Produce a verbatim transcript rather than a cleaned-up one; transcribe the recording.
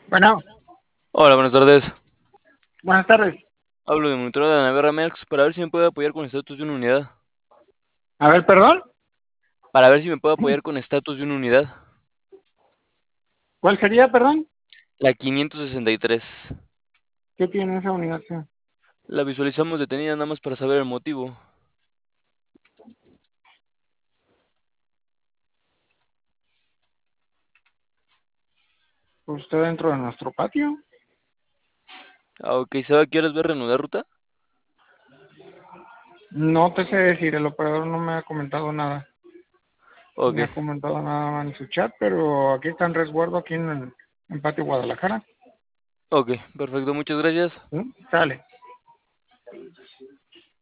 Bueno, Hola, buenas tardes. buenas tardes. Hablo de monitoreo de la Navarra Merx para ver si me puede apoyar con estatus de una unidad. A ver, perdón, Para ver si me puede apoyar con estatus de una unidad. ¿cuál sería, perdón? La quinientos sesenta y tres. ¿Qué tiene esa unidad? Sí. La visualizamos detenida nada más para saber el motivo. ¿Usted dentro de nuestro patio? Ah, ok, ¿sabe a qué horas va a reanudar ruta? No te sé decir, el operador no me ha comentado nada. Ok, Me ha comentado nada en su chat, pero aquí está en resguardo, aquí en el en Patio Guadalajara. ok, perfecto, muchas gracias. ¿Sí? Sale.